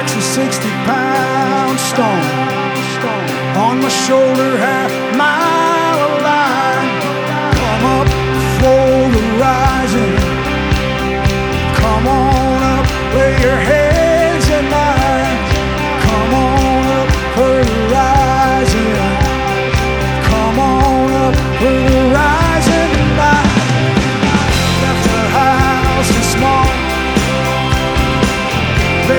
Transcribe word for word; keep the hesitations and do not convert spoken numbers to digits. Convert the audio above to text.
life's a sixty pound stone. On my shoulder, half my